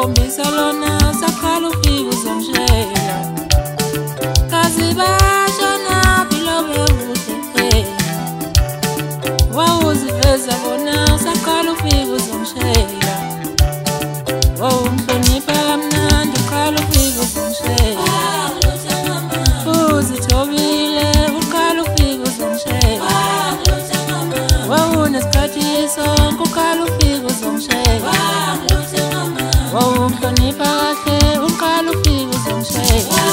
wawungikhombisa lona sakhala ufika uzongishela kazi bashona bilobe kuhle wawuziveza bona sakhala ufika uzongishela wawungihlonipha kamnandi uqala ufika uzongishela uzithobile uqala ufika uzongishela wawunesikhathi sonke uqala ufika uzongishela wawungihlonipha kahle uqala ufika uzongishela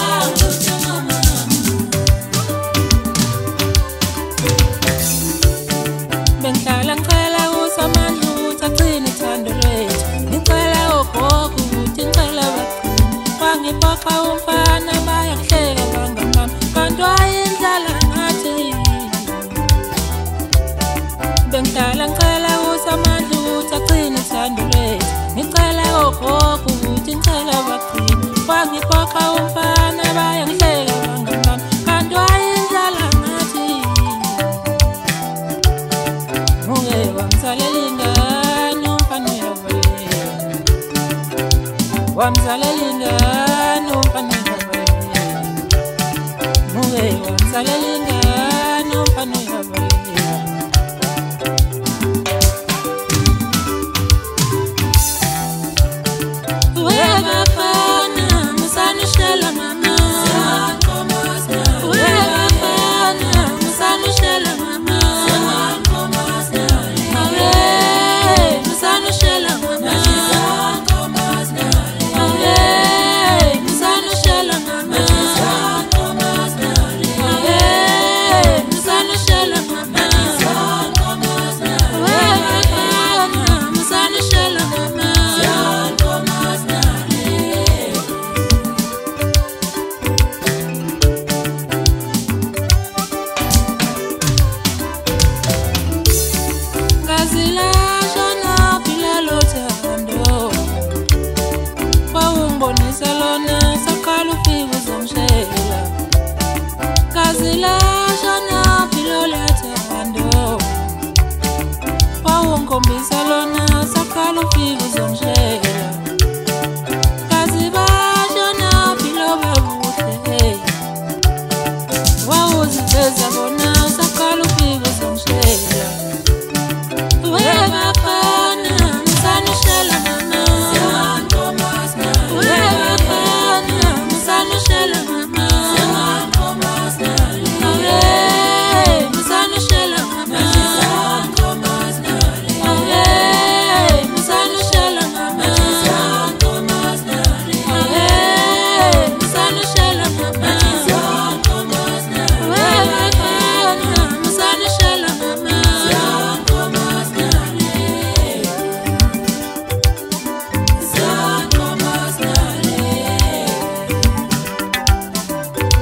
bengihlala ngicela usamandla ukuthi agcine ithando lethu ngicela ogogo ukuthi ngicela bagcine wangiphoqa umfana bayakuhleka bangamama kanti wayindlala ngathi bengihlala ngicela usamandla ukuthi agcine ithando lethu ngicela ogogo ukuthi ngicela bagcine wangiphoqa umfana bayakuhleka bangamama kanti wayindlala ngathi wamzalela ingane umfana uyavaleka wamzalela ingane umfana uyavaleka wamzalela ingane umfana uyavaleka webafana musanishela mama webafana musanishela mama wawungikhombisa lona sakhala ufika uzongishela kazi bashona bilobe kuhle wawuziveza bona sakhala ufika uzongishela webafana musanishela mama webafana musanishela mama musanishela mama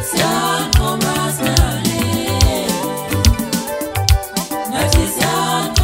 Not his